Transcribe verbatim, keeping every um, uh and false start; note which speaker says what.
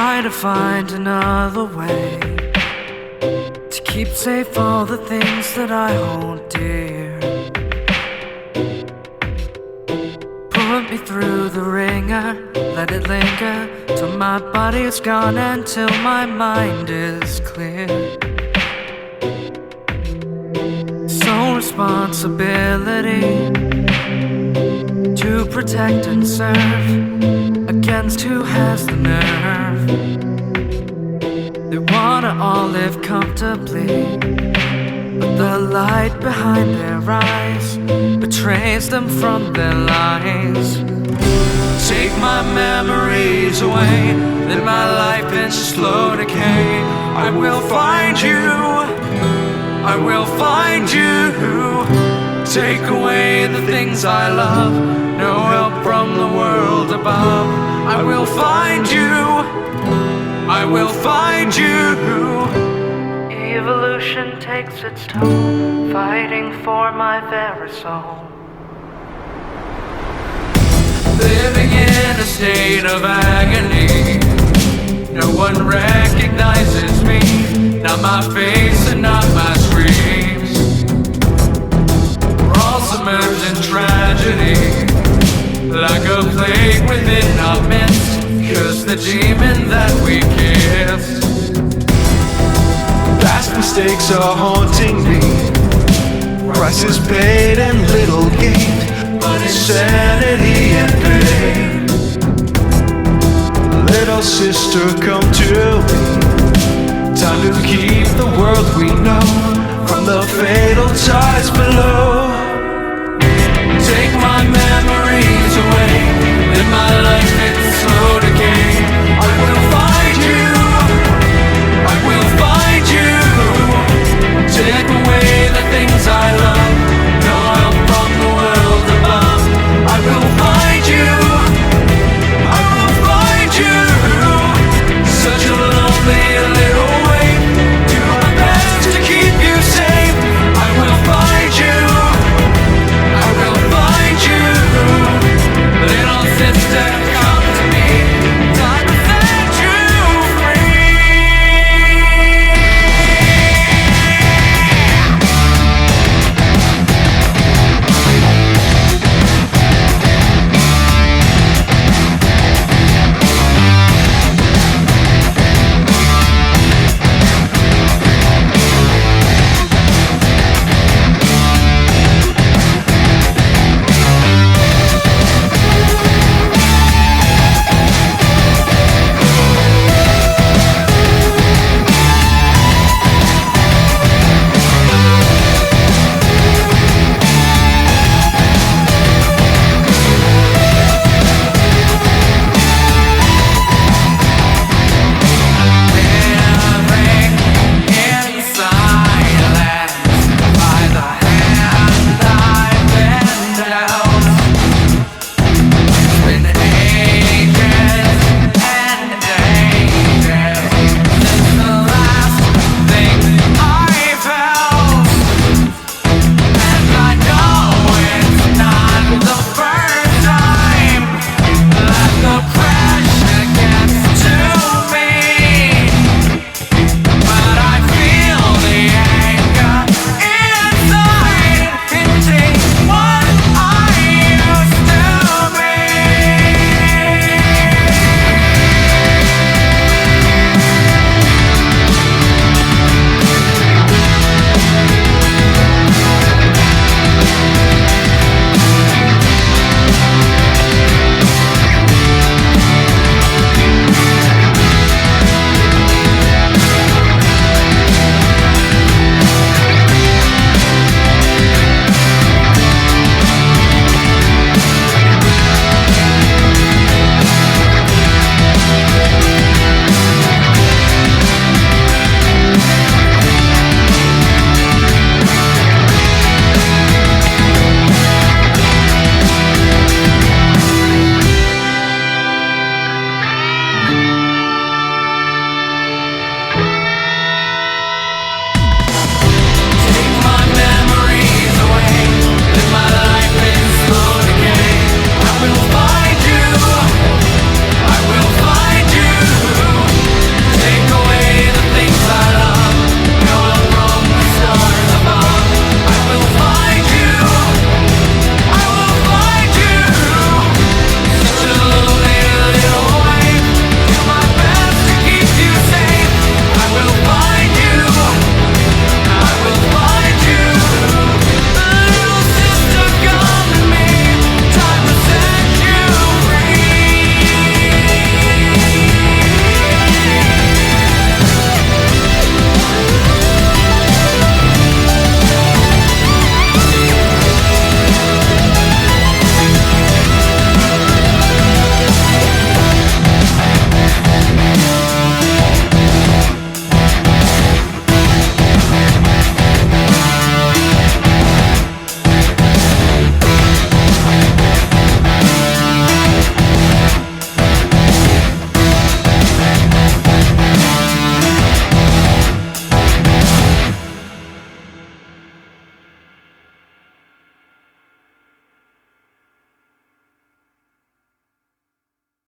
Speaker 1: try to find another way to keep safe all the things that I hold dear. Put me through the ringer, let it linger till my body is gone and till my mind is clear. Sole responsibility to protect and serve against who has the nerve. They wanna all live comfortably, but the light behind their eyes betrays them from their lies. Take my memories away, live my life in slow decay. I will find you, I will find you. Take away the things I love, no help from the world above. I will find you, I will find you. Evolution takes its toll, fighting for my very soul. Living in a state of agony, no one recognizes me, not my face and not my screams. We're all submerged in tragedy, like a plague within our midst. Curse the demon that we kissed.
Speaker 2: Past mistakes are haunting me, prices paid and little gained, but insanity and pain. Little sister, come to me. Time to keep the world we know from the fatal ties